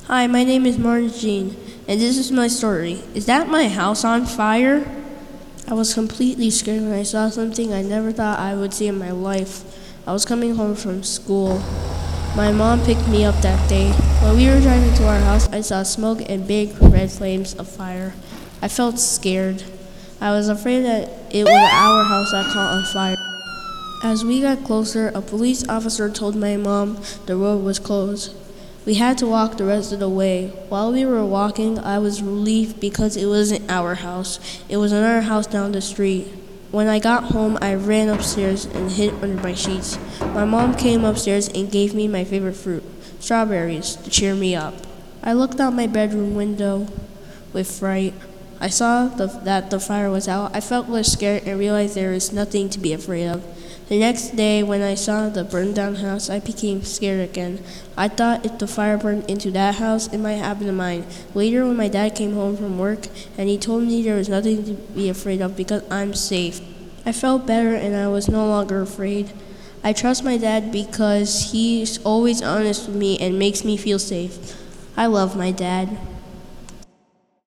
Hi, my name is Martin Jean, and this is my story. Is that my house on fire? I was completely scared when I saw something I never thought I would see in my life. I was coming home from school. My mom picked me up that day. When we were driving to our house, I saw smoke and big red flames of fire. I felt scared. I was afraid that it was our house that caught on fire. As we got closer, a police officer told my mom the road was closed. We had to walk the rest of the way. While we were walking, I was relieved because it wasn't our house. It was another house down the street. When I got home, I ran upstairs and hid under my sheets. My mom came upstairs and gave me my favorite fruit, strawberries, to cheer me up. I looked out my bedroom window with fright. I saw that the fire was out. I felt less scared and realized there is nothing to be afraid of. The next day, when I saw the burned down house, I became scared again. I thought if the fire burned into that house, it might happen to mine. Later, when my dad came home from work, and he told me there was nothing to be afraid of because I'm safe, I felt better and I was no longer afraid. I trust my dad because he's always honest with me and makes me feel safe. I love my dad.